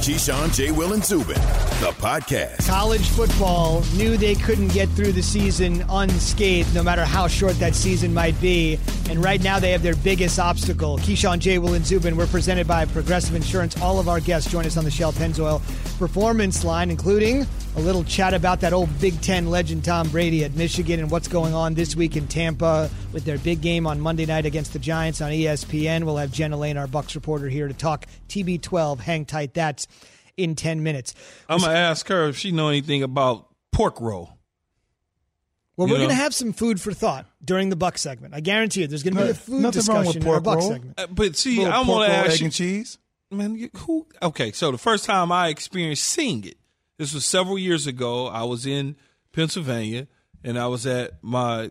Keyshawn, J. Will, and Zubin, the podcast. College football knew they couldn't get through the season unscathed, no matter how short that season might be. And right now they have their biggest obstacle. Keyshawn, J. Will, and Zubin, we're presented by Progressive Insurance. All of our guests join us on the Shell Pennzoil Performance Line, including a little chat about that old Big Ten legend Tom Brady at Michigan and what's going on this week in Tampa with their big game on Monday night against the Giants on ESPN. We'll have Jenna Lane, our Bucs reporter, here to talk TB12. Hang tight. That's in 10 minutes. I'm going to ask her if she know anything about pork roll. Well, we're going to have some food for thought during the Buck segment. I guarantee you there's going to be a food discussion in our Buck segment. But see, I want to ask egg and cheese. Man, who? Okay, so the first time I experienced seeing it, this was several years ago. I was in Pennsylvania, and I was at I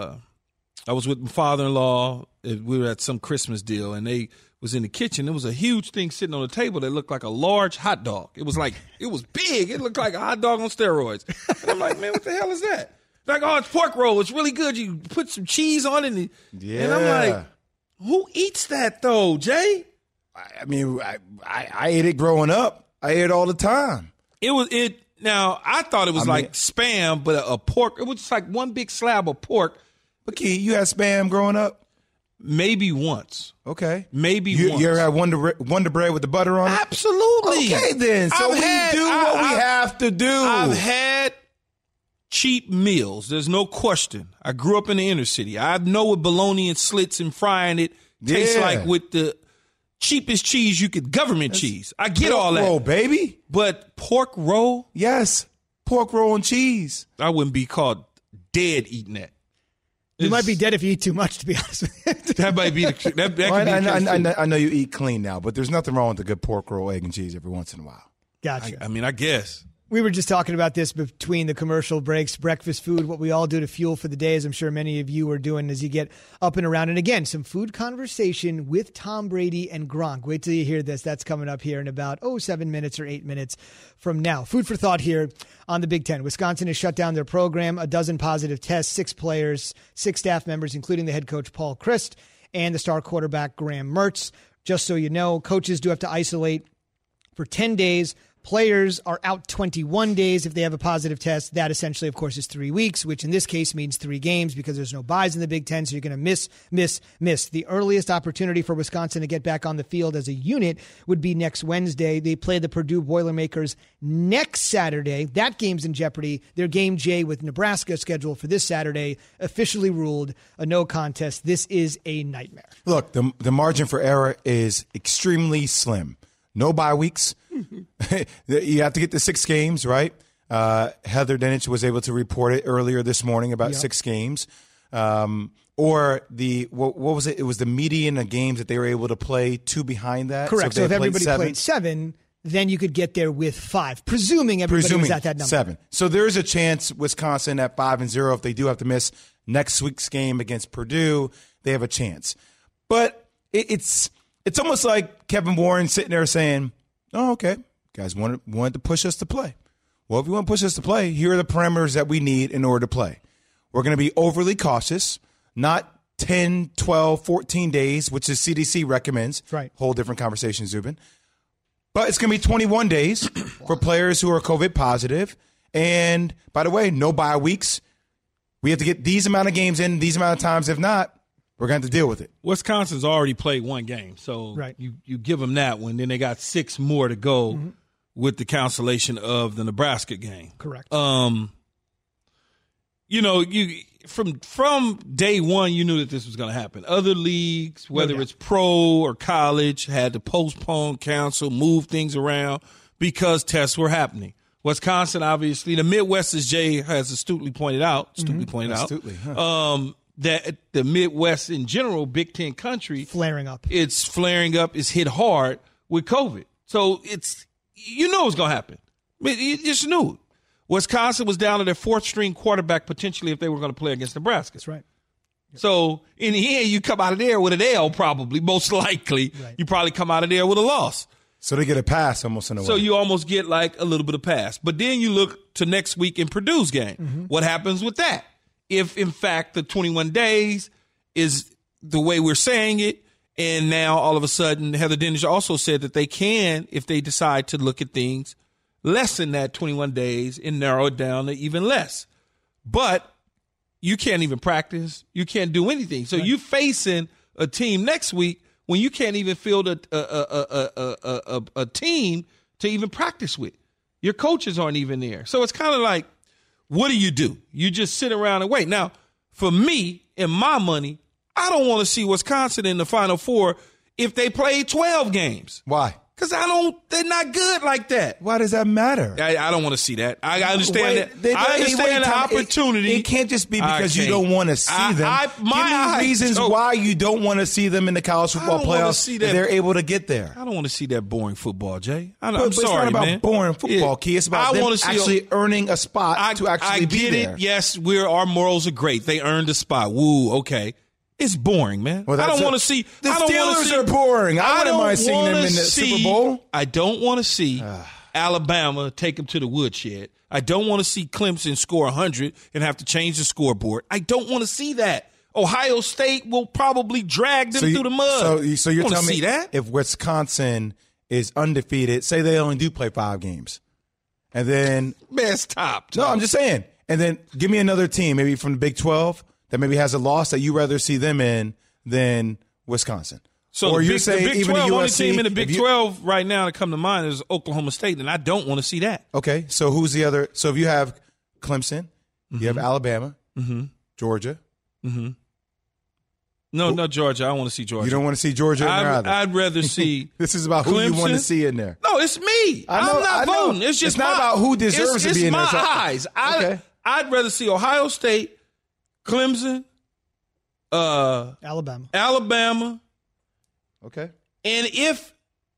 was with my father-in-law. We were at some Christmas deal, and they was in the kitchen. There was a huge thing sitting on the table that looked like a large hot dog. It was big. It looked like a hot dog on steroids. And I'm like, man, what the hell is that? Like, oh, it's pork roll. It's really good. You put some cheese on it. And I'm like, who eats that, though, Jay? I mean, I ate it growing up. I ate it all the time. Now, I thought it was like Spam, but a pork. It was just like one big slab of pork. But, Key, you had Spam growing up? Maybe once. Okay. Maybe once. You ever had Wonder Bread with the butter on it? Absolutely. Okay, then. So we do what we have to do. I've had cheap meals. There's no question. I grew up in the inner city. I know what bologna and slits and frying it tastes like with the cheapest cheese you could, government cheese. I get all that. Pork roll, baby. But pork roll? Yes. Pork roll and cheese. I wouldn't be caught dead eating that. You might be dead if you eat too much, to be honest with you. That might be I know you eat clean now, but there's nothing wrong with a good pork roll, egg, and cheese every once in a while. Gotcha. I guess. We were just talking about this between the commercial breaks, breakfast food, what we all do to fuel for the day, as I'm sure many of you are doing as you get up and around. And again, some food conversation with Tom Brady and Gronk. Wait till you hear this. That's coming up here in about 7 minutes or 8 minutes from now. Food for thought here on the Big Ten. Wisconsin has shut down their program, a dozen positive tests, 6 players, 6 staff members, including the head coach Paul Chryst and the star quarterback Graham Mertz. Just so you know, coaches do have to isolate for 10 days. Players are out 21 days if they have a positive test. That essentially, of course, is 3 weeks, which in this case means 3 games because there's no buys in the Big Ten, so you're going to miss. The earliest opportunity for Wisconsin to get back on the field as a unit would be next Wednesday. They play the Purdue Boilermakers next Saturday. That game's in jeopardy. Their game J with Nebraska scheduled for this Saturday officially ruled a no contest. This is a nightmare. Look, the margin for error is extremely slim. No bye weeks. You have to get the 6 games, right? Heather Dinich was able to report it earlier this morning about 6 games. Or what was it? It was the median of games that they were able to play 2 behind that. Correct. So if everybody played 7, then you could get there with 5, presuming everybody was at that number. 7. So there is a chance Wisconsin at 5-0, if they do have to miss next week's game against Purdue, they have a chance. But it's almost like Kevin Warren sitting there saying, oh, okay, guys wanted to push us to play. Well, if you want to push us to play, here are the parameters that we need in order to play. We're going to be overly cautious, not 10, 12, 14 days, which the CDC recommends. Right. Whole different conversation, Zubin. But it's going to be 21 days for players who are COVID positive. And, by the way, no bye weeks. We have to get these amount of games in, these amount of times. If not, we're going to have to deal with it. Wisconsin's already played 1 game, so you give them that one. Then they got 6 more to go with the cancellation of the Nebraska game. Correct. You from day one, you knew that this was going to happen. Other leagues, whether it's pro or college, had to postpone, cancel, move things around because tests were happening. Wisconsin, obviously, the Midwest, as Jay has astutely pointed out, that the Midwest in general, Big Ten country, It's flaring up. It's hit hard with COVID. So it's going to happen. You just knew it. Wisconsin was down to their 4th-string quarterback potentially if they were going to play against Nebraska. That's right. Yep. So in the end, you come out of there with an L probably, most likely. Right. You probably come out of there with a loss. So they get a pass almost in a way. So you almost get like a little bit of pass. But then you look to next week in Purdue's game. What happens with that? If, in fact, the 21 days is the way we're saying it And now all of a sudden, Heather Dinich also said that they can, if they decide to look at things, lessen that 21 days and narrow it down to even less. But you can't even practice. You can't do anything. So you facing a team next week when you can't even field a team to even practice with. Your coaches aren't even there. So it's kind of like, what do? You just sit around and wait. Now, for me and my money, I don't want to see Wisconsin in the Final Four if they play 12 games. Why? Because they're not good like that. Why does that matter? I don't want to see that. I understand that. I understand the opportunity. It can't just be because you don't want to see them. Give me reasons why you don't want to see them in the college football playoffs if they're able to get there. I don't want to see that boring football, Jay. I'm sorry, it's not about man. boring football, Key. It's about them actually earning a spot to actually be there. I get it. Yes, our morals are great. They earned a spot. Woo, okay. It's boring, man. Well, I don't want to see. The Steelers are boring. I wouldn't mind seeing them in the Super Bowl. I don't want to see Alabama take them to the woodshed. I don't want to see Clemson score 100 and have to change the scoreboard. I don't want to see that. Ohio State will probably drag them through the mud. So you're telling me that if Wisconsin is undefeated, say they only do play 5 games, and then stop. No, I'm just saying. And then give me another team, maybe from the Big 12. That maybe has a loss that you rather see them in than Wisconsin. So or you're saying even the only team in the Big 12 right now to come to mind is Oklahoma State, and I don't want to see that. Okay, so who's the other? So if you have Clemson, you have Alabama, Georgia. No, Georgia. I don't want to see Georgia. You don't want to see Georgia in there either. I'd rather see This is about who you want to see in there. No, it's me. I'm not voting. It's just not about who deserves to be in there. It's my eyes. I'd rather see Ohio State, Clemson, Alabama. Okay. And if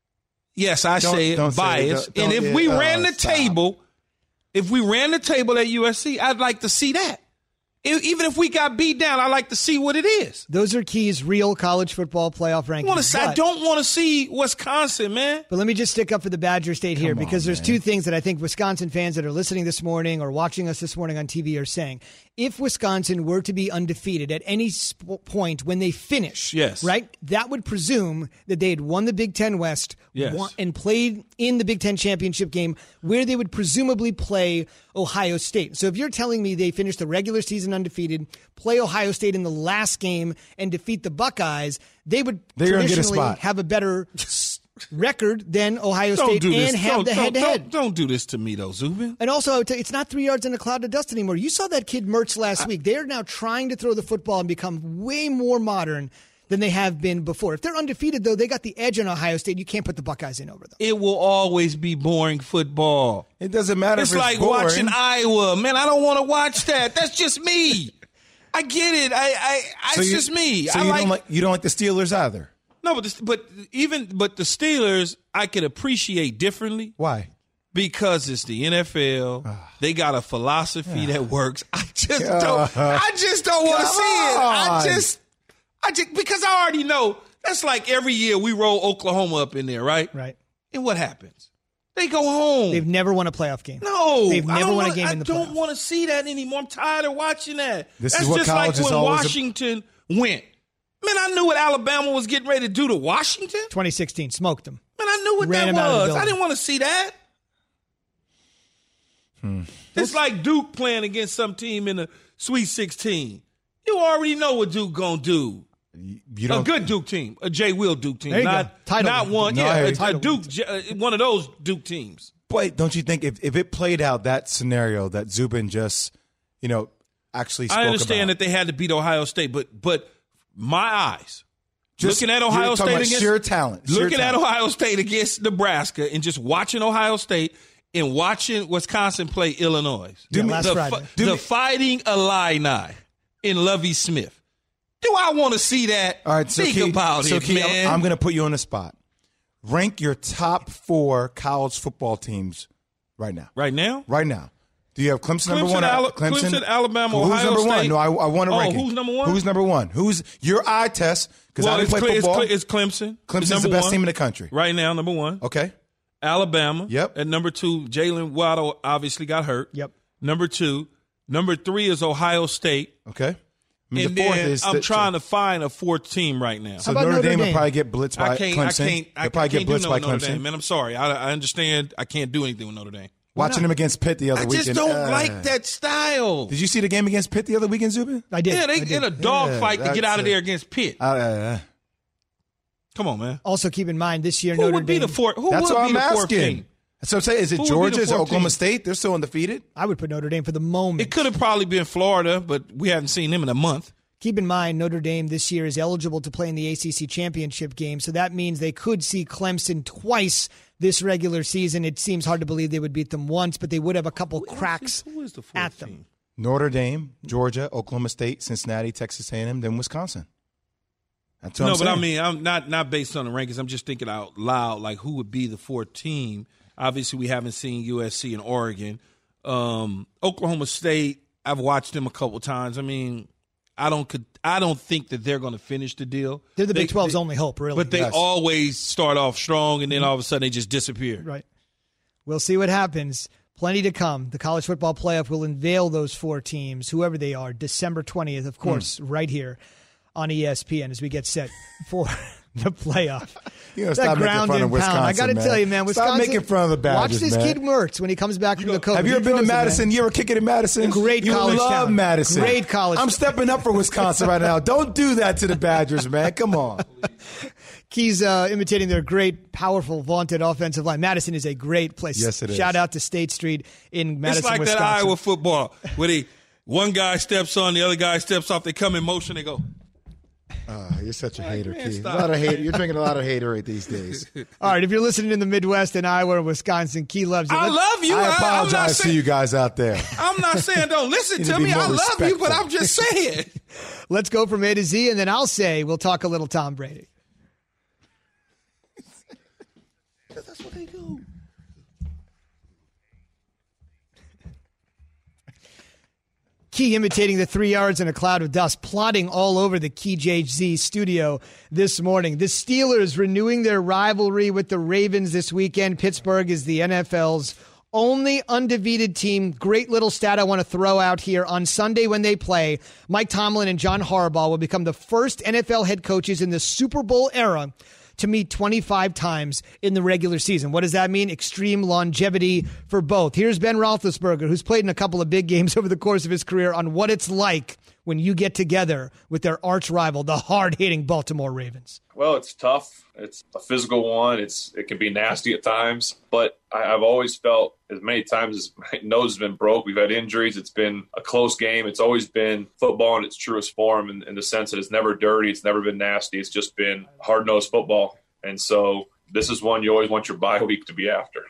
biased, and if we ran the table at USC, I'd like to see that. Even if we got beat down, I like to see what it is. Those are Key's real college football playoff rankings. I don't want to see Wisconsin, man. But let me just stick up for the Badger State here because there's 2 things that I think Wisconsin fans that are listening this morning or watching us this morning on TV are saying. If Wisconsin were to be undefeated at any point when they finish, right, that would presume that they had won the Big Ten West and played in the Big Ten championship game where they would presumably play Ohio State. So if you're telling me they finished the regular season undefeated, play Ohio State in the last game, and defeat the Buckeyes, they would traditionally have a better record than Ohio State and have the head-to-head. Don't do this to me, though, Zubin. And also, it's not 3 yards in a cloud of dust anymore. You saw that kid Mertz last week. They're now trying to throw the football and become way more modern than they have been before. If they're undefeated, though, they got the edge on Ohio State. You can't put the Buckeyes in over them. It will always be boring football. It doesn't matter if it's like boring. Watching Iowa. Man, I don't want to watch that. That's just me. I get it. It's just me. So you don't like the Steelers either? No, but the Steelers I could appreciate differently. Why? Because it's the NFL. They got a philosophy that works. I just don't want to see it. Because I already know that's like every year we roll Oklahoma up in there, right? Right. And what happens? They go home. They've never won a playoff game. No. They've never won a game in the playoffs. I don't want to see that anymore. I'm tired of watching that. That's just like when Washington went. Man, I knew what Alabama was getting ready to do to Washington. 2016, smoked them. Man, I knew what that was. I didn't want to see that. It's like Duke playing against some team in the Sweet 16. You already know what Duke gonna do. A good Duke team, a Jay Will Duke team, not one. A Duke, one of those Duke teams. But don't you think if it played out that scenario that Zubin just, actually spoke about? I understand that they had to beat Ohio State, but my eyes, looking at Ohio State against sheer talent, at Ohio State against Nebraska, and just watching Ohio State and watching Wisconsin play Illinois. The Fighting Illini in Lovie Smith. Do I want to see that? All right, so Think about it, man. I'm going to put you on the spot. Rank your top 4 college football teams right now. Right now? Right now. Do you have Clemson number 1? Clemson, Alabama, Ohio State. Who's number 1? No, I want to rank it. Who's number 1? Who's number 1? Who's your eye test? Because I didn't play football. It's Clemson. Clemson's the best team in the country. Right now, number 1. Okay. Alabama. Yep. At number 2, Jalen Waddle obviously got hurt. Yep. Number 2. Number 3 is Ohio State. Okay. I mean, And the fourth then is I'm trying to find a fourth team right now. So How about Notre Dame will Dame? probably get blitzed by Clemson. They'll probably get blitzed by Notre Clemson. Dame, man. I'm sorry. I understand. I can't do anything with Notre Dame. Watching them against Pitt the other I weekend. just don't like that style. Did you see the game against Pitt the other weekend, Zubin? I did. Yeah, they in a dogfight to get out of there against Pitt. Come on, man. Also, keep in mind this year Who Notre would be Dame. the fourth? Who That's would what be I'm the fourth asking. team? So I'm saying, is it Who would be Georgia? the Is it fourth Oklahoma team? State? They're still undefeated. I would put Notre Dame for the moment. It could have probably been Florida, but we haven't seen them in a month. Keep in mind, Notre Dame this year is eligible to play in the ACC championship game, so that means they could see Clemson twice this regular season. It seems hard to believe they would beat them once, but they would have a couple cracks Who is the fourth at them. team? Notre Dame, Georgia, Oklahoma State, Cincinnati, Texas A&M, then Wisconsin. That's what No, I'm but saying. I mean, I'm not based on the rankings. I'm just thinking out loud, like who would be the fourth team. Obviously, we haven't seen USC and Oregon. Oklahoma State, I've watched them a couple times. I mean, I don't think that they're going to finish the deal. They're the Big 12's only hope, really. But they always start off strong, and then all of a sudden they just disappear. Right. We'll see what happens. Plenty to come. The college football playoff will unveil those four teams, whoever they are, December 20th, of course, right here on ESPN as we get set for the playoff. You know, That stop making ground fun and of Wisconsin, pound. I got to tell you, man, Wisconsin. Stop making fun of the Badgers, Watch this man. kid Mertz when he comes back from the COVID. Have you ever been to Madison? You ever kick it in Madison? Great you college love town. Madison. Great college I'm town. stepping up for Wisconsin right now. Don't do that to the Badgers, man. Come on. Key's imitating their great, powerful, vaunted offensive line. Madison is a great place. Yes, it is. Shout out to State Street in Madison, It's like Wisconsin. that Iowa football where one guy steps on, the other guy steps off, they come in motion, they go. You're such a hater, man, Key. A stop. lot of hate. You're drinking a lot of haterade these days. All right, if you're listening in the Midwest and Iowa or Wisconsin, Key loves you. I love you. I I'm not apologize to saying, you guys out there. I'm not saying don't listen You to need to me. be more I love you, but respectful. I'm just saying. Let's go from A to Z, and then I'll say we'll talk a little Tom Brady. That's what they do. Key imitating the 3 yards in a cloud of dust, plotting all over the Key JZ studio this morning. The Steelers renewing their rivalry with the Ravens this weekend. Pittsburgh is the NFL's only undefeated team. Great little stat I want to throw out here. On Sunday when they play, Mike Tomlin and John Harbaugh will become the first NFL head coaches in the Super Bowl era to meet 25 times in the regular season. What does that mean? Extreme longevity for both. Here's Ben Roethlisberger, who's played in a couple of big games over the course of his career, on what it's like when you get together with their arch rival, the hard-hitting Baltimore Ravens. Well, it's tough. It's a physical one. It can be nasty at times, but I've always felt as many times as my nose has been broke, we've had injuries, it's been a close game. It's always been football in its truest form in the sense that it's never dirty. It's never been nasty. It's just been hard-nosed football. And so this is one you always want your bye week to be after.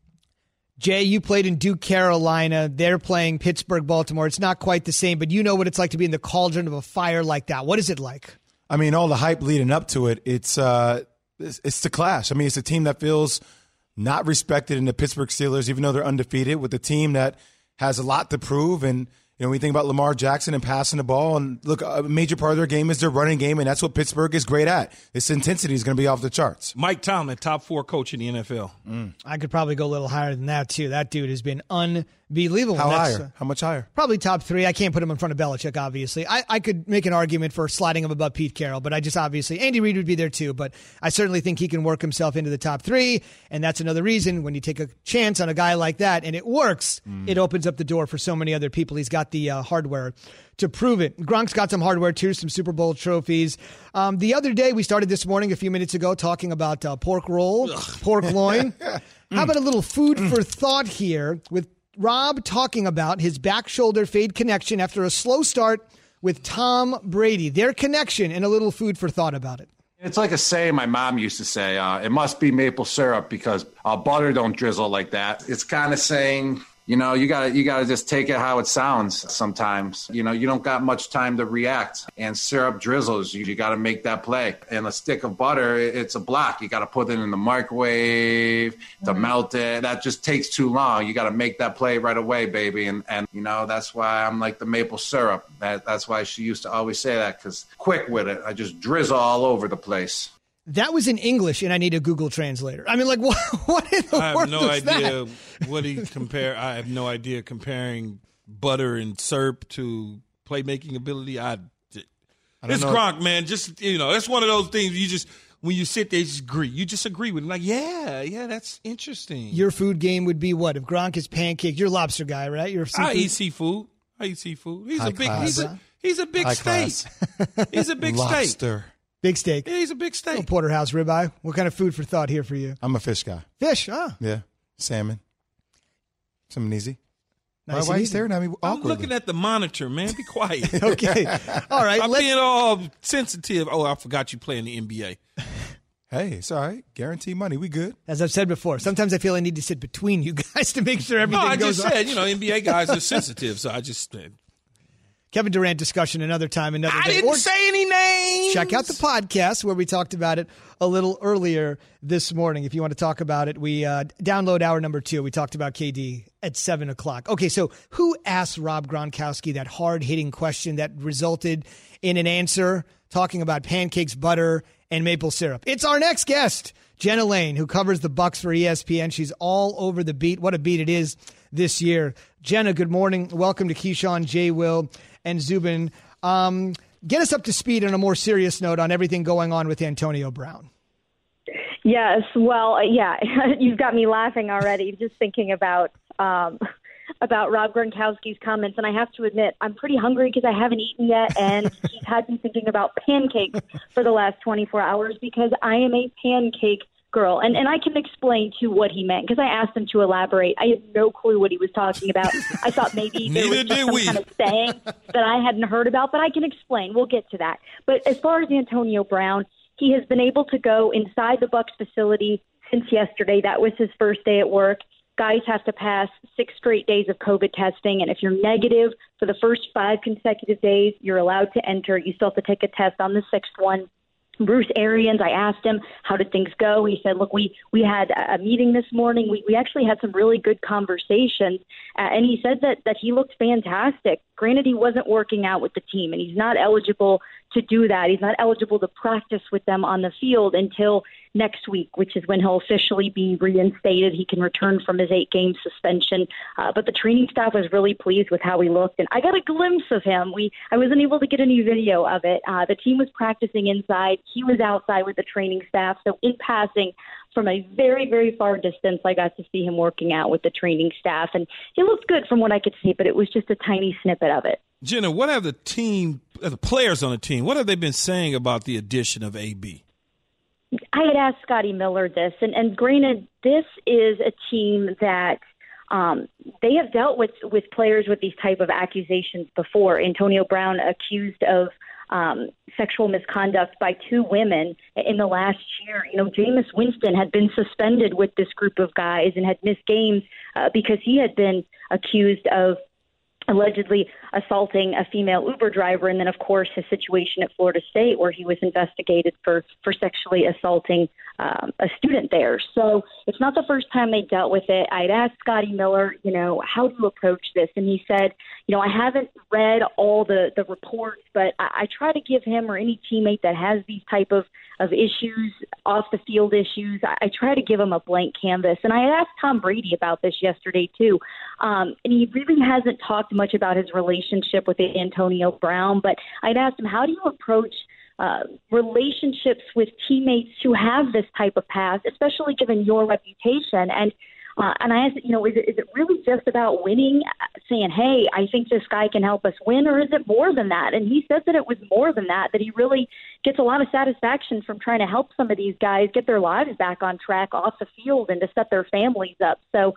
Jay, you played in Duke, Carolina. They're playing Pittsburgh, Baltimore. It's not quite the same, but you know what it's like to be in the cauldron of a fire like that. What is it like? I mean, all the hype leading up to it, it's the clash. I mean, it's a team that feels not respected in the Pittsburgh Steelers, even though they're undefeated, with a team that has a lot to prove. And, you know, when you think about Lamar Jackson and passing the ball, and look, a major part of their game is their running game, and that's what Pittsburgh is great at. Its intensity is going to be off the charts. Mike Tomlin, top 4 coach in the NFL. I could probably go a little higher than that, too. That dude has been unbelievable. How That's, higher? How much higher? Probably top 3. I can't put him in front of Belichick, obviously. I could make an argument for sliding him above Pete Carroll, but I just obviously, Andy Reid would be there too, but I certainly think he can work himself into the top 3, and that's another reason when you take a chance on a guy like that and it works, it opens up the door for so many other people. He's got the hardware to prove it. Gronk's got some hardware too, some Super Bowl trophies. The other day, we started this morning, a few minutes ago, talking about pork roll, pork loin. How about a little food for thought here with Rob talking about his back shoulder fade connection after a slow start with Tom Brady, their connection, and a little food for thought about it. It's like a saying my mom used to say, it must be maple syrup because butter don't drizzle like that. It's kind of saying, you know, you gotta just take it how it sounds sometimes. You know, you don't got much time to react. And syrup drizzles, you got to make that play. And a stick of butter, it's a block. You got to put it in the microwave to melt it. That just takes too long. You got to make that play right away, baby. And you know, that's why I'm like the maple syrup. That's why she used to always say that, because quick with it. I just drizzle all over the place. That was in English, and I need a Google translator. I mean, like, what in the I world have no is idea that? what he compare. I have no idea comparing butter and syrup to playmaking ability. It's Gronk, man. Just, it's one of those things you just, when you sit there, you just agree. You just agree with him. Like, yeah, that's interesting. Your food game would be what? If Gronk is pancake, you're a lobster guy, right? I eat seafood. He's a big steak. He's a big Lobster. steak. Big steak. Yeah, he's a big steak. Little porterhouse ribeye. What kind of food for thought here for you? I'm a fish guy. Fish, Yeah. Salmon. Something easy. Nice Why are you easy. staring at me awkwardly? I'm looking at the monitor, man. Be quiet. Okay. All right. I'm being all sensitive. Oh, I forgot you play in the NBA. Hey, it's all right. Guarantee money. We good. As I've said before, sometimes I feel I need to sit between you guys to make sure everything I goes just said, NBA guys are sensitive, so I just Kevin Durant discussion another time, another day. I didn't say any names. Check out the podcast where we talked about it a little earlier this morning. If you want to talk about it, we download hour number 2. We talked about KD at 7 o'clock. Okay, so who asked Rob Gronkowski that hard-hitting question that resulted in an answer talking about pancakes, butter, and maple syrup? It's our next guest, Jenna Lane, who covers the Bucks for ESPN. She's all over the beat. What a beat it is this year. Jenna, good morning. Welcome to Keyshawn, J. Will, and Zubin. Get us up to speed on a more serious note on everything going on with Antonio Brown. Yes, well, you've got me laughing already just thinking about Rob Gronkowski's comments. And I have to admit, I'm pretty hungry because I haven't eaten yet, and he's had me thinking about pancakes for the last 24 hours because I am a pancake girl. And I can explain to what he meant because I asked him to elaborate. I had no clue what he was talking about. I thought maybe there was just some kind of saying that I hadn't heard about, but I can explain. We'll get to that. But as far as Antonio Brown, he has been able to go inside the Bucs facility since yesterday. That was his first day at work. Guys have to pass 6 straight days of COVID testing, and if you're negative for the first 5 consecutive days, you're allowed to enter. You still have to take a test on the 6th one. Bruce Arians, I asked him, how did things go? He said, look, we had a meeting this morning. We actually had some really good conversations, and he said that he looked fantastic. Granted, he wasn't working out with the team, and he's not eligible to do that. He's not eligible to practice with them on the field until next week, which is when he'll officially be reinstated. He can return from his 8-game suspension. But the training staff was really pleased with how he looked. And I got a glimpse of him. I wasn't able to get any video of it. The team was practicing inside. He was outside with the training staff. So in passing, from a very, very far distance, I got to see him working out with the training staff. And he looked good from what I could see, but it was just a tiny snippet of it. Jenna, what have the players on the team, what have they been saying about the addition of AB? I had asked Scotty Miller this, and granted, this is a team that they have dealt with players with these type of accusations before. Antonio Brown accused of sexual misconduct by 2 women in the last year. Jameis Winston had been suspended with this group of guys and had missed games because he had been accused of allegedly assaulting a female Uber driver, and then, of course, his situation at Florida State where he was investigated for sexually assaulting a student there. So it's not the first time they dealt with it. I'd asked Scotty Miller, how do you approach this? And he said, I haven't read all the reports, but I try to give him or any teammate that has these type of issues, off-the-field issues, I try to give him a blank canvas. And I asked Tom Brady about this yesterday, too. And he really hasn't talked much about his relationship with Antonio Brown, but I'd asked him, how do you approach relationships with teammates who have this type of past, especially given your reputation? And I asked, is it really just about winning, saying, hey, I think this guy can help us win, or is it more than that? And he said that it was more than that he really gets a lot of satisfaction from trying to help some of these guys get their lives back on track off the field and to set their families up. So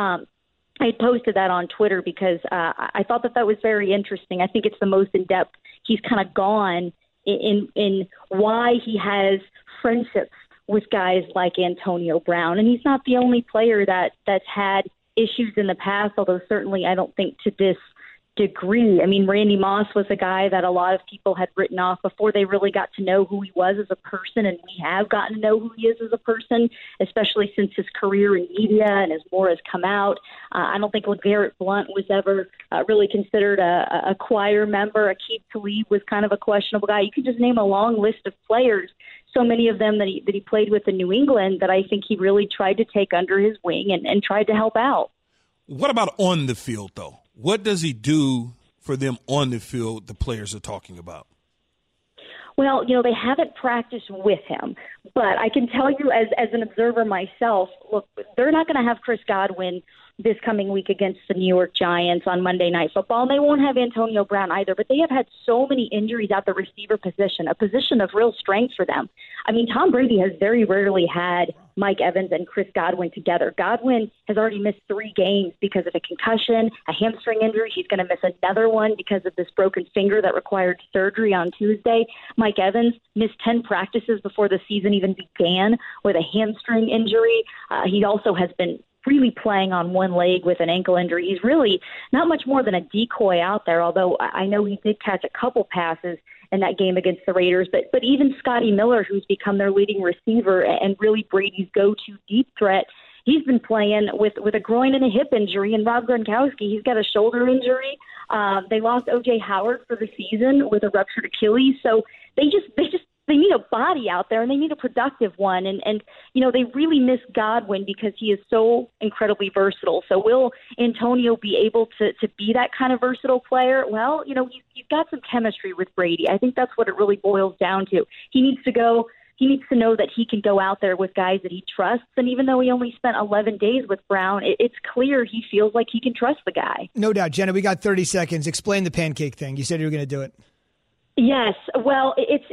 I posted that on Twitter because I thought that was very interesting. I think it's the most in-depth he's kind of gone in why he has friendships with guys like Antonio Brown. And he's not the only player that's had issues in the past, although certainly I don't think to this degree. I mean, Randy Moss was a guy that a lot of people had written off before they really got to know who he was as a person, and we have gotten to know who he is as a person, especially since his career in media and as more has come out. I don't think LeGarrette Blount was ever really considered a choir member. Aqib Talib was kind of a questionable guy. You could just name a long list of players, so many of them that he played with in New England, that I think he really tried to take under his wing and tried to help out. What about on the field, though? What does he do for them on the field the players are talking about? Well, they haven't practiced with him, but I can tell you as an observer myself, look, they're not going to have Chris Godwin this coming week against the New York Giants on Monday Night Football, and they won't have Antonio Brown either, but they have had so many injuries at the receiver position, a position of real strength for them. I mean, Tom Brady has very rarely had Mike Evans and Chris Godwin together. Godwin has already missed 3 games because of a concussion, a hamstring injury. He's going to miss another one because of this broken finger that required surgery on Tuesday. Mike Evans missed 10 practices before the season even began with a hamstring injury. He also has been really playing on one leg with an ankle injury. He's really not much more than a decoy out there, although I know he did catch a couple passes in that game against the Raiders. But even Scotty Miller, who's become their leading receiver and really Brady's go-to deep threat, he's been playing with a groin and a hip injury. And Rob Gronkowski, he's got a shoulder injury. They lost O.J. Howard for the season with a ruptured Achilles. So they need a body out there, and they need a productive one. And they really miss Godwin because he is so incredibly versatile. So will Antonio be able to be that kind of versatile player? Well, he's got some chemistry with Brady. I think that's what it really boils down to. He needs to know that he can go out there with guys that he trusts. And even though he only spent 11 days with Brown, it's clear he feels like he can trust the guy. No doubt. Jenna, we got 30 seconds. Explain the pancake thing. You said you were going to do it. Yes. Well, it's.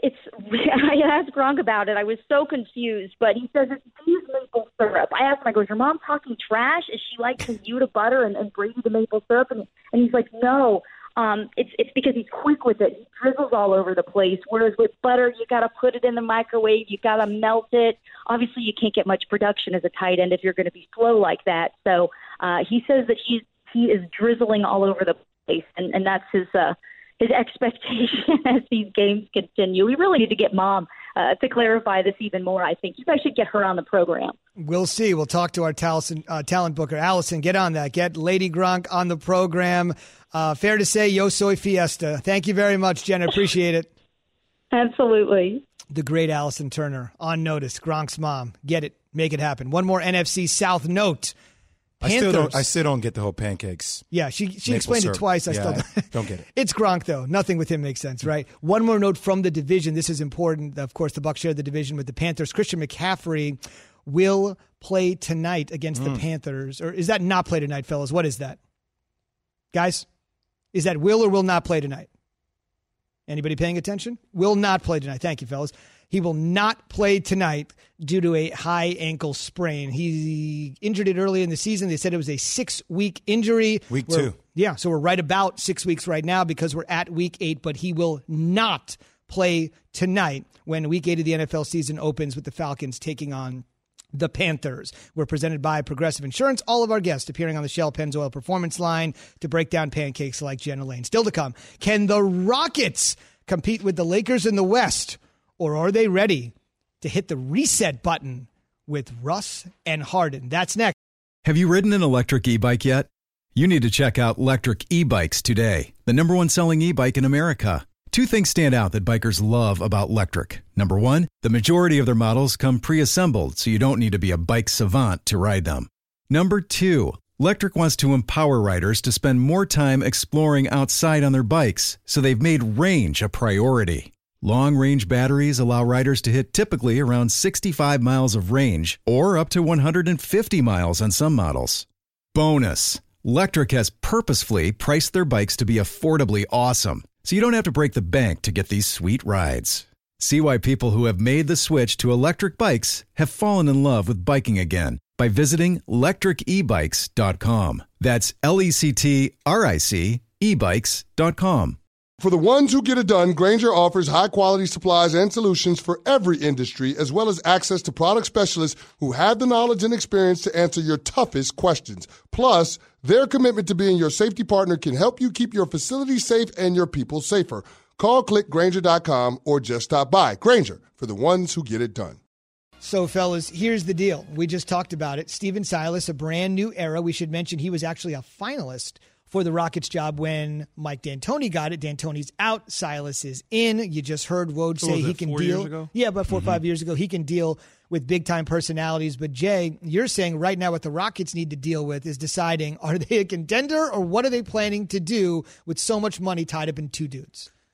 I asked Gronk about it. I was so confused, but he says it's used maple syrup. I asked him, I go, is your mom talking trash? Is she like you to butter and Brady to maple syrup? And he's like, no. It's because he's quick with it. He drizzles all over the place. Whereas with butter, you got to put it in the microwave. You got to melt it. Obviously, you can't get much production as a tight end if you're going to be slow like that. So he says that he is drizzling all over the place, and that's his expectation as these games continue. We really need to get Mom to clarify this even more, I think. You guys should get her on the program. We'll see. We'll talk to our talent booker. Allison, get on that. Get Lady Gronk on the program. Fair to say, yo soy fiesta. Thank you very much, Jen. I appreciate it. Absolutely. The great Allison Turner on notice. Gronk's mom. Get it. Make it happen. One more NFC South note. Panthers. I still don't get the whole pancakes. Yeah, she explained it twice. I still don't get it. It's Gronk, though. Nothing with him makes sense, right? One more note from the division. This is important. Of course, the Bucs share the division with the Panthers. Christian McCaffrey will play tonight against the Panthers. Or is that not play tonight, fellas? What is that? Guys, is that will or will not play tonight? Anybody paying attention? Will not play tonight. Thank you, fellas. He will not play tonight due to a high ankle sprain. He injured it early in the season. They said it was a 6-week injury. Week 2. Yeah, so we're right about 6 weeks right now because we're at week 8, but he will not play tonight when week 8 of the NFL season opens with the Falcons taking on the Panthers. We're presented by Progressive Insurance. All of our guests appearing on the Shell Pennzoil Performance Line to break down pancakes like Jenna Lane. Still to come, can the Rockets compete with the Lakers in the West? Or are they ready to hit the reset button with Russ and Harden? That's next. Have you ridden an electric e-bike yet? You need to check out Lectric E-Bikes today, the #1 selling e-bike in America. 2 things stand out that bikers love about Lectric. Number 1, the majority of their models come pre-assembled, so you don't need to be a bike savant to ride them. Number 2, Lectric wants to empower riders to spend more time exploring outside on their bikes, so they've made range a priority. Long-range batteries allow riders to hit typically around 65 miles of range or up to 150 miles on some models. Bonus, Lectric has purposefully priced their bikes to be affordably awesome, so you don't have to break the bank to get these sweet rides. See why people who have made the switch to electric bikes have fallen in love with biking again by visiting lectricebikes.com. That's LECTRIC ebikes.com. For the ones who get it done, Grainger offers high-quality supplies and solutions for every industry, as well as access to product specialists who have the knowledge and experience to answer your toughest questions. Plus, their commitment to being your safety partner can help you keep your facility safe and your people safer. Call clickgrainger.com or just stop by. Grainger, for the ones who get it done. So, fellas, here's the deal. We just talked about it. Steven Silas, a brand new era. We should mention he was actually a finalist for the Rockets job when Mike D'Antoni got it. D'Antoni's out. Silas is in. You just heard Woj say he can 4 deal. years ago? Yeah, about 4 or 5 years ago. He can deal with big-time personalities. But, Jay, you're saying right now what the Rockets need to deal with is deciding, are they a contender or what are they planning to do with so much money tied up in 2 dudes?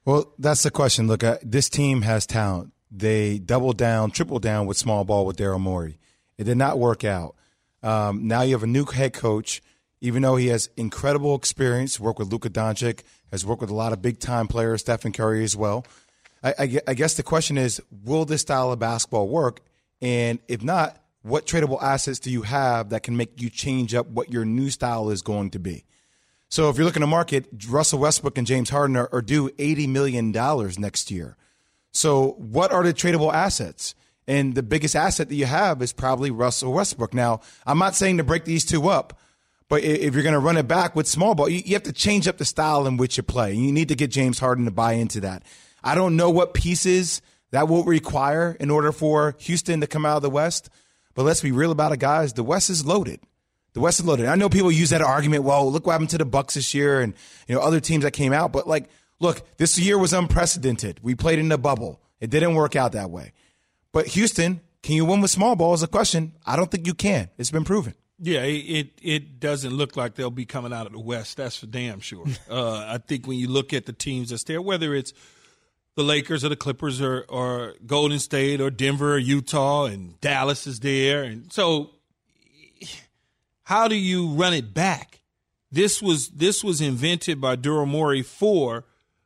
Well, that's the question. Look, this team has talent. They doubled down, tripled down with small ball with Daryl Morey. It did not work out. Now you have a new head coach. Even though he has incredible experience, worked with Luka Doncic, has worked with a lot of big-time players, Stephen Curry as well. I guess the question is, will this style of basketball work? And if not, what tradable assets do you have that can make you change up what your new style is going to be? So if you're looking to market, Russell Westbrook and James Harden are due $80 million next year. So what are the tradable assets? And the biggest asset that you have is probably Russell Westbrook. Now, I'm not saying to break these two up, but if you're going to run it back with small ball, you have to change up the style in which you play. You need to get James Harden to buy into that. I don't know what pieces that will require in order for Houston to come out of the West, but let's be real about it, guys. The West is loaded. The West is loaded. I know people use that argument, well, look what happened to the Bucks this year and other teams that came out. But, look, this year was unprecedented. We played in the bubble. It didn't work out that way. But Houston, can you win with small ball is a question. I don't think you can. It's been proven. Yeah, it doesn't look like they'll be coming out of the West. That's for damn sure. I think when you look at the teams that's there, whether it's the Lakers or the Clippers or Golden State or Denver or Utah and Dallas is there. And so how do you run it back? This was invented by Daryl Morey for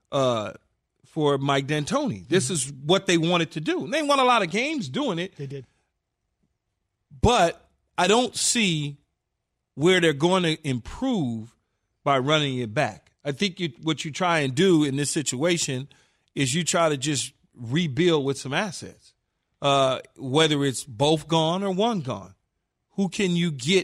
Mike D'Antoni. This is what they wanted to do. And they won a lot of games doing it. They did. But I don't see where they're going to improve by running it back. I think what you try and do in this situation is you try to just rebuild with some assets, whether it's both gone or one gone. Who can you get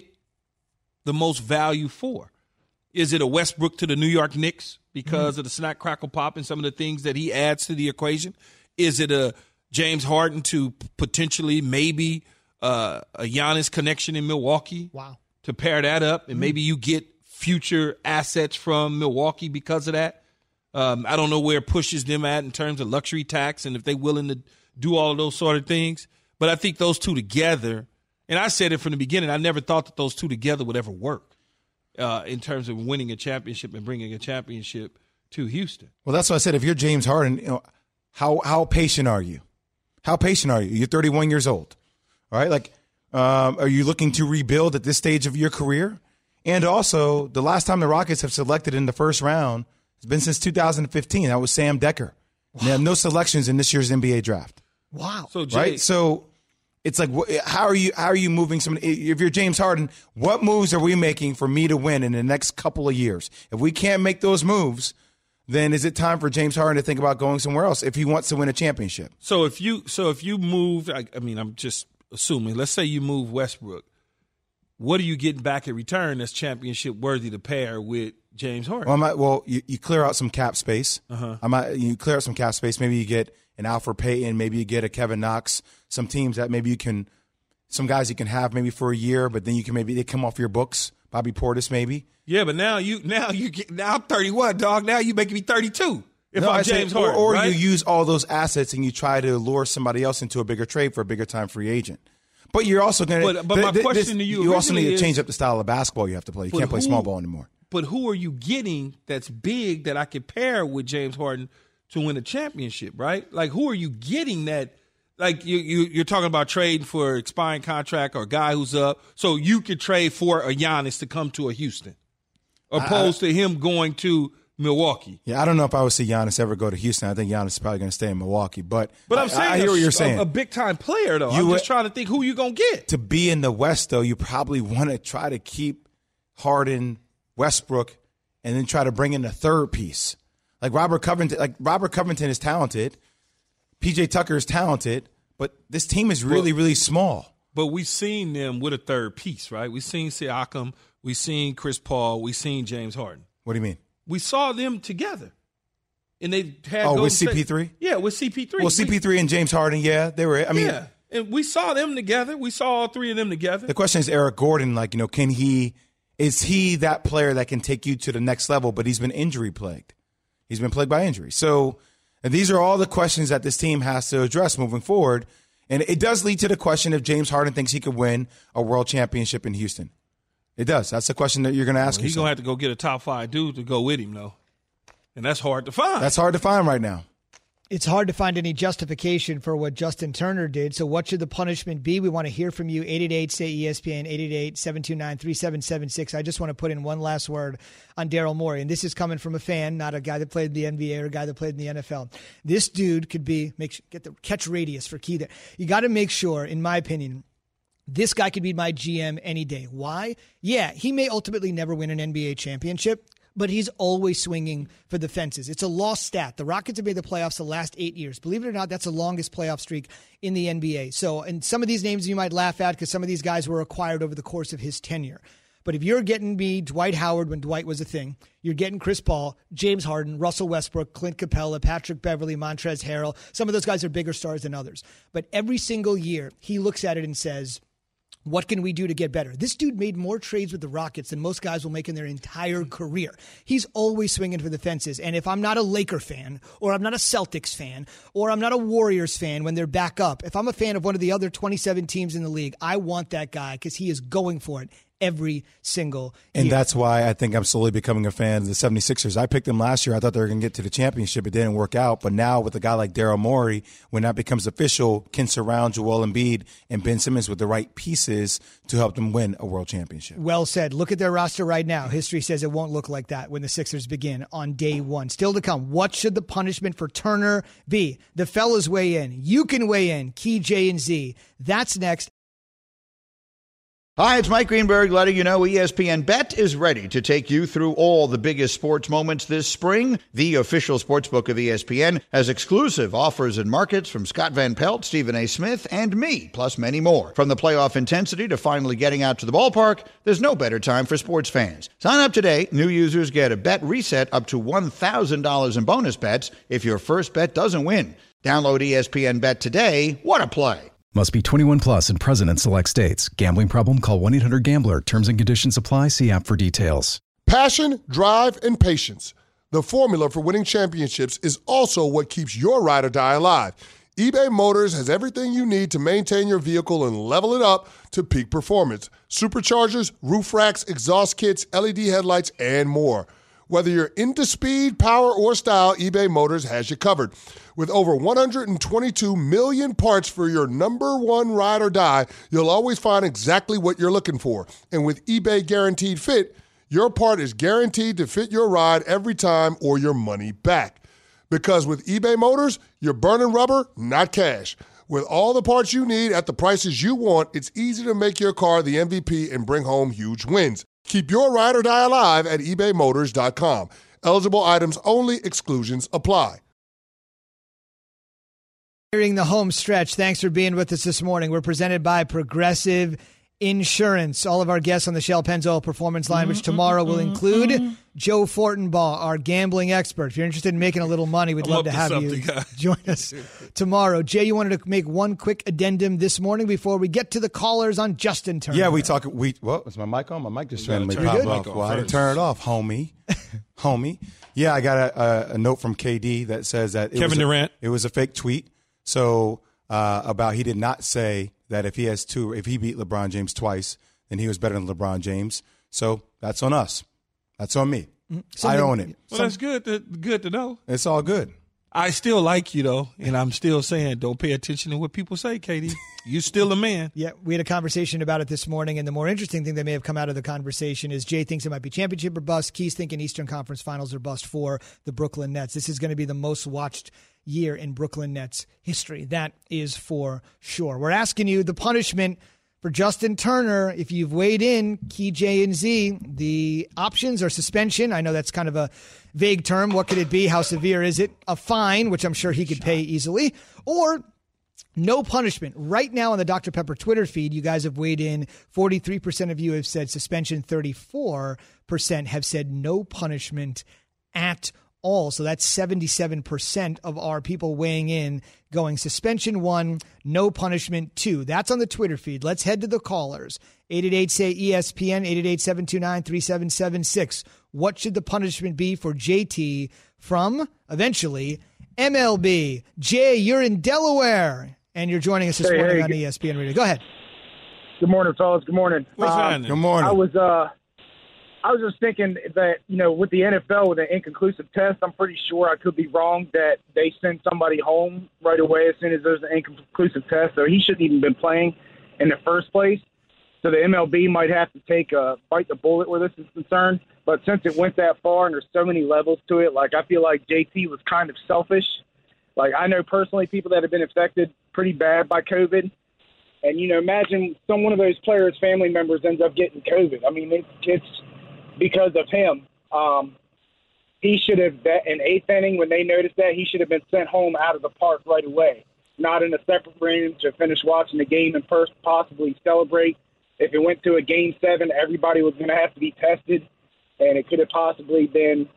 the most value for? Is it a Westbrook to the New York Knicks because of the snack, crackle, pop and some of the things that he adds to the equation? Is it a James Harden to potentially maybe a Giannis connection in Milwaukee? Wow. To pair that up, and maybe you get future assets from Milwaukee because of that. I don't know where it pushes them at in terms of luxury tax and if they're willing to do all of those sort of things. But I think those two together, and I said it from the beginning, I never thought that those two together would ever work in terms of winning a championship and bringing a championship to Houston. Well, that's what I said. If you're James Harden, how patient are you? How patient are you? You're 31 years old. All right, are you looking to rebuild at this stage of your career? And also, the last time the Rockets have selected in the first round has been since 2015. That was Sam Dekker. Wow. They have no selections in this year's NBA draft. Wow. So, Jay, right? So it's like, how are you moving some? If you're James Harden, what moves are we making for me to win in the next couple of years? If we can't make those moves, then is it time for James Harden to think about going somewhere else if he wants to win a championship? So if you move, I mean, I'm just assuming, let's say you move Westbrook, what are you getting back in return that's championship worthy to pair with James Harden? Well, you clear out some cap space. You clear out some cap space. Maybe you get an Alfred Payton. Maybe you get a Kevin Knox. Some teams that maybe some guys you can have maybe for a year, but then they come off your books. Bobby Portis, maybe. Yeah, but now I'm 31, dog. Now you making me 32. I'm James Harden, or right? You use all those assets and you try to lure somebody else into a bigger trade for a bigger time free agent. But you're also going to. But my question to you also need to change up the style of basketball you have to play. You can't play small ball anymore. But who are you getting that's big that I could pair with James Harden to win a championship, right? Like, who are you getting that? Like, you're talking about trading for an expiring contract or a guy who's up, so you could trade for a Giannis to come to a Houston, opposed to him going to Milwaukee. Yeah, I don't know if I would see Giannis ever go to Houston. I think Giannis is probably going to stay in Milwaukee. But I'm saying I hear what you're saying. A big-time player, though. I'm just trying to think who you going to get. To be in the West, though, you probably want to try to keep Harden, Westbrook, and then try to bring in a third piece. Like Robert Covington is talented. P.J. Tucker is talented. But this team is really, really small. But we've seen them with a third piece, right? We've seen Siakam. We've seen Chris Paul. We've seen James Harden. What do you mean? We saw them together. And they had with CP3? Yeah, with CP3. Well, CP3 and James Harden, yeah, they were. Yeah, and we saw them together. We saw all three of them together. The question is Eric Gordon, is he that player that can take you to the next level, but he's been injury plagued. He's been plagued by injury. So these are all the questions that this team has to address moving forward. And it does lead to the question if James Harden thinks he could win a world championship in Houston. It does. That's the question that you're going to ask yourself. He's going to have to go get a top 5 dude to go with him, though. And that's hard to find. That's hard to find right now. It's hard to find any justification for what Justin Turner did. So what should the punishment be? We want to hear from you. 888-SAY-ESPN, 888-729-3776. I just want to put in one last word on Daryl Morey. And this is coming from a fan, not a guy that played in the NBA or a guy that played in the NFL. This dude could get the catch radius for key there. You got to make sure, in my opinion, this guy could be my GM any day. Why? Yeah, he may ultimately never win an NBA championship, but he's always swinging for the fences. It's a lost stat. The Rockets have made the playoffs the last 8 years. Believe it or not, that's the longest playoff streak in the NBA. So, and some of these names you might laugh at because some of these guys were acquired over the course of his tenure. But if you're getting me Dwight Howard when Dwight was a thing, you're getting Chris Paul, James Harden, Russell Westbrook, Clint Capella, Patrick Beverley, Montrezl Harrell. Some of those guys are bigger stars than others. But every single year, he looks at it and says, what can we do to get better? This dude made more trades with the Rockets than most guys will make in their entire career. He's always swinging for the fences. And if I'm not a Laker fan, or I'm not a Celtics fan, or I'm not a Warriors fan when they're back up, if I'm a fan of one of the other 27 teams in the league, I want that guy because he is going for it every single year. And that's why I think I'm slowly becoming a fan of the 76ers. I picked them last year. I thought they were going to get to the championship. It didn't work out. But now with a guy like Daryl Morey, when that becomes official, can surround Joel Embiid and Ben Simmons with the right pieces to help them win a world championship. Well said. Look at their roster right now. History says it won't look like that when the Sixers begin on day one. Still to come, what should the punishment for Turner be? The fellas weigh in. You can weigh in. Key, J, and Z. That's next. Hi, it's Mike Greenberg letting you know ESPN Bet is ready to take you through all the biggest sports moments this spring. The official sportsbook of ESPN has exclusive offers and markets from Scott Van Pelt, Stephen A. Smith, and me, plus many more. From the playoff intensity to finally getting out to the ballpark, there's no better time for sports fans. Sign up today. New users get a bet reset up to $1,000 in bonus bets if your first bet doesn't win. Download ESPN Bet today. What a play. Must be 21 plus and present in select states. Gambling problem? Call 1-800-GAMBLER. Terms and conditions apply. See app for details. Passion, drive, and patience. The formula for winning championships is also what keeps your ride or die alive. eBay Motors has everything you need to maintain your vehicle and level it up to peak performance. Superchargers, roof racks, exhaust kits, LED headlights, and more. Whether you're into speed, power, or style, eBay Motors has you covered. With over 122 million parts for your number one ride or die, you'll always find exactly what you're looking for. And with eBay Guaranteed Fit, your part is guaranteed to fit your ride every time or your money back. Because with eBay Motors, you're burning rubber, not cash. With all the parts you need at the prices you want, it's easy to make your car the MVP and bring home huge wins. Keep your ride or die alive at ebaymotors.com. Eligible items only. Exclusions apply. Hearing the home stretch, thanks for being with us this morning. We're presented by Progressive Insurance. All of our guests on the Shell Pennzoil Performance Line, which tomorrow will include Joe Fortenbaugh, our gambling expert. If you're interested in making a little money, we'd love to have you join us tomorrow. Jay, you wanted to make one quick addendum this morning before we get to the callers on Justin Turner. Yeah, is my mic on? My mic just randomly popped off. Well, I didn't turn it off, homie. Homie. Yeah, I got a note from KD that says that Kevin Durant. It was a fake tweet. So about he did not say that if he beat LeBron James twice, then he was better than LeBron James. So that's on us. That's on me. I own it. Well, that's good to know. It's all good. I still like you, though, and I'm still saying don't pay attention to what people say, Katie. You're still a man. Yeah, we had a conversation about it this morning, and the more interesting thing that may have come out of the conversation is Jay thinks it might be championship or bust. Key's thinking Eastern Conference Finals or bust for the Brooklyn Nets. This is going to be the most watched year in Brooklyn Nets history. That is for sure. We're asking you the punishment for Justin Turner. If you've weighed in, Key, J, and Z, the options are suspension. I know that's kind of a vague term. What could it be? How severe is it? A fine, which I'm sure he could pay easily, or no punishment. Right now on the Dr. Pepper Twitter feed, you guys have weighed in. 43% of you have said suspension. 34% have said no punishment at all. So that's 77% of our people weighing in, going suspension 1, no punishment 2. That's on the Twitter feed. Let's head to the callers. 888-SAY-ESPN, 888-729-3776. What should the punishment be for JT from, eventually, MLB? Jay, you're in Delaware, and you're joining us this morning on ESPN Radio. Go ahead. Good morning, fellas. Good morning. What's happening? Good morning. I was just thinking that, with the NFL with an inconclusive test, I'm pretty sure, I could be wrong, that they send somebody home right away as soon as there's an inconclusive test. So he shouldn't even been playing in the first place. So the MLB might have to bite the bullet where this is concerned. But since it went that far and there's so many levels to it, I feel like JT was kind of selfish. I know personally people that have been affected pretty bad by COVID. And, imagine one of those players' family members ends up getting COVID. I mean, it's because of him. He should have, in eighth inning, when they noticed that, he should have been sent home out of the park right away, not in a separate room to finish watching the game and first possibly celebrate. If it went to a Game 7, everybody was going to have to be tested, and it could have possibly been,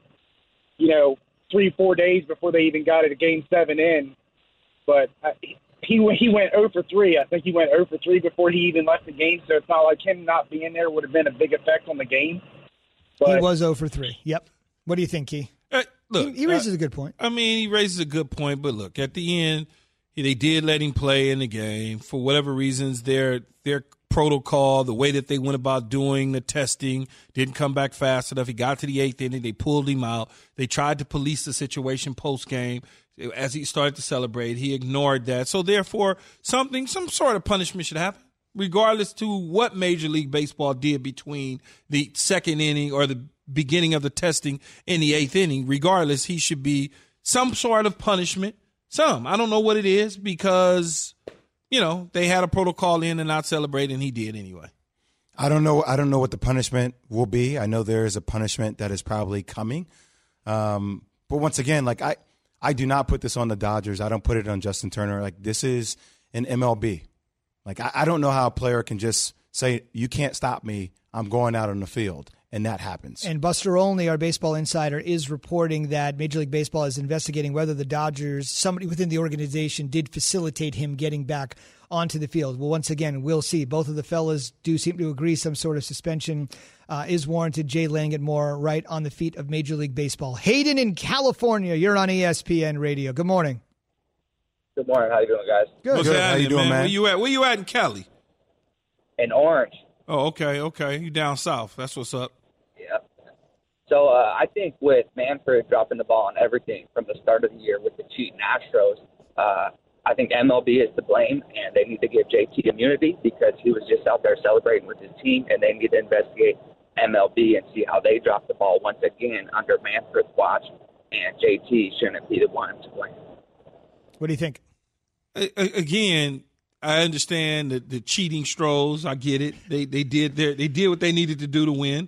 3-4 days before they even got it a Game 7 in. But he went 0 for 3. I think he went 0 for 3 before he even left the game, so it's not like him not being there would have been a big effect on the game. But he was 0 for 3. Yep. What do you think, Key? Look, he raises a good point. I mean, he raises a good point, but look, at the end, they did let him play in the game. For whatever reasons, their protocol, the way that they went about doing the testing, didn't come back fast enough. He got to the 8th inning. They pulled him out. They tried to police the situation post-game. As he started to celebrate, he ignored that. So, therefore, some sort of punishment should happen, regardless to what Major League Baseball did between the second inning or the beginning of the testing in the 8th inning. Regardless, he should be some sort of punishment. I don't know what it is because, they had a protocol in and not celebrate, and he did anyway. I don't know what the punishment will be. I know there is a punishment that is probably coming. But once again, I do not put this on the Dodgers. I don't put it on Justin Turner. This is an MLB. I don't know how a player can just say, you can't stop me, I'm going out on the field, and that happens. And Buster Olney, our baseball insider, is reporting that Major League Baseball is investigating whether the Dodgers, somebody within the organization, did facilitate him getting back onto the field. Well, once again, we'll see. Both of the fellas do seem to agree some sort of suspension is warranted. Jay laying it more right on the feet of Major League Baseball. Hayden in California, you're on ESPN Radio. Good morning. Good morning. How you doing, guys? Good. How you doing, man? Where you at in Cali? In Orange. Oh, okay. You down south. That's what's up. Yeah. So I think with Manfred dropping the ball on everything from the start of the year with the cheating Astros, I think MLB is to blame, and they need to give JT immunity because he was just out there celebrating with his team, and they need to investigate MLB and see how they dropped the ball once again under Manfred's watch, and JT shouldn't be the one to blame. What do you think? Again, I understand the cheating Stros. I get it. They did what they needed to do to win,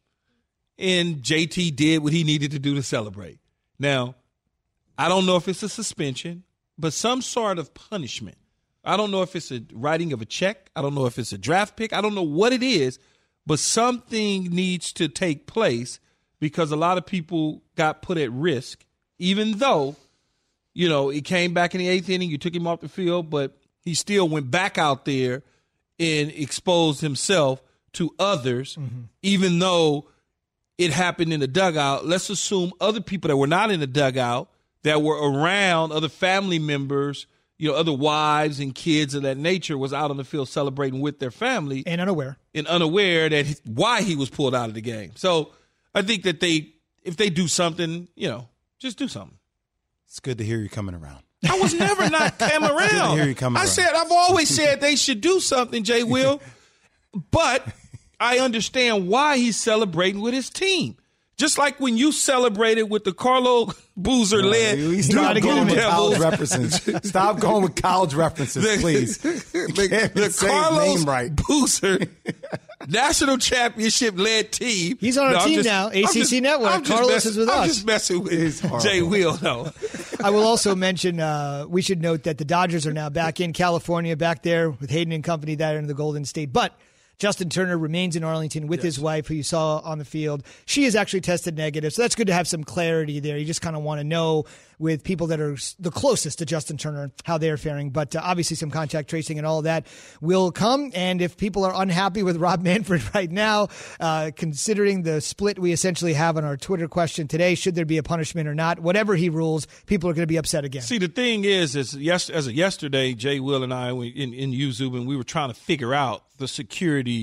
and JT did what he needed to do to celebrate. Now, I don't know if it's a suspension, but some sort of punishment. I don't know if it's a writing of a check. I don't know if it's a draft pick. I don't know what it is, but something needs to take place because a lot of people got put at risk, even though, he came back in the 8th inning, you took him off the field, but he still went back out there and exposed himself to others, even though it happened in the dugout. Let's assume other people that were not in the dugout, that were around, other family members, other wives and kids of that nature, was out on the field celebrating with their family. And unaware that why he was pulled out of the game. So I think that if they do something, just do something. It's good to hear you coming around. I was never not come around. Good to hear you coming around. I've always said they should do something, Jay Will, but I understand why he's celebrating with his team. Just like when you celebrated with the Carlo Boozer-led Stop going with college references. Stop going with college references, please. The Carlos Boozer national championship-led team. He's on our team now, ACC Network. Carlos is with us. I'm just messing with Jay Will, though. I will also mention, we should note that the Dodgers are now back in California, back there with Hayden and company there in the Golden State. But Justin Turner remains in Arlington with his wife, who you saw on the field. She has actually tested negative, so that's good to have some clarity there. You just kind of want to know with people that are the closest to Justin Turner how they're faring. But obviously some contact tracing and all of that will come. And if people are unhappy with Rob Manfred right now, considering the split we essentially have on our Twitter question today, should there be a punishment or not, whatever he rules, people are going to be upset again. See, the thing is as of yesterday, Jay Will and I in U-Zubin, we were trying to figure out the security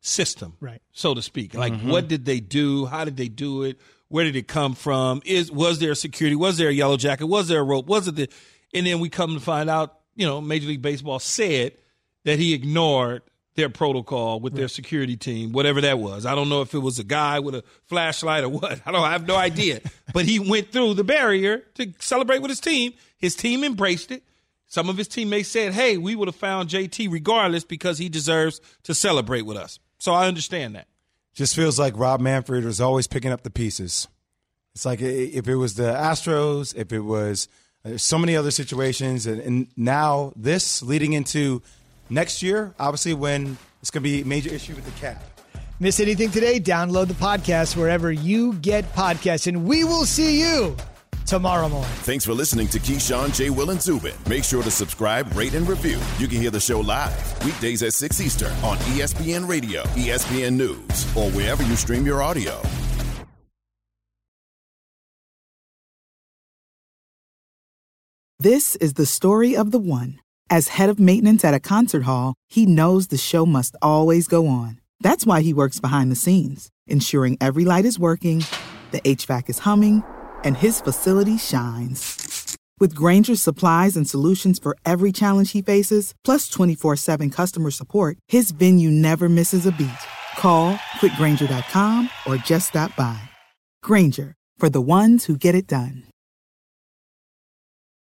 system, right, so to speak. Like, what did they do? How did they do it? Where did it come from? Was there security? Was there a yellow jacket? Was there a rope? Was it and then we come to find out, Major League Baseball said that he ignored their protocol with their security team, whatever that was. I don't know if it was a guy with a flashlight or what. I have no idea. But he went through the barrier to celebrate with his team. His team embraced it. Some of his teammates said, hey, we would have found JT regardless because he deserves to celebrate with us. So I understand that. Just feels like Rob Manfred was always picking up the pieces. It's like if it was the Astros, if it was so many other situations, and now this leading into next year, obviously, when it's going to be a major issue with the cap. Miss anything today? Download the podcast wherever you get podcasts, and we will see you tomorrow morning. Thanks for listening to Keyshawn, J. Will, and Zubin. Make sure to subscribe, rate, and review. You can hear the show live weekdays at 6 Eastern on ESPN Radio, ESPN News, or wherever you stream your audio. This is the story of the one. As head of maintenance at a concert hall, he knows the show must always go on. That's why he works behind the scenes, ensuring every light is working, the HVAC is humming, and his facility shines. With Grainger's supplies and solutions for every challenge he faces, plus 24/7 customer support, his venue never misses a beat. Call quickgrainger.com or just stop by. Grainger, for the ones who get it done.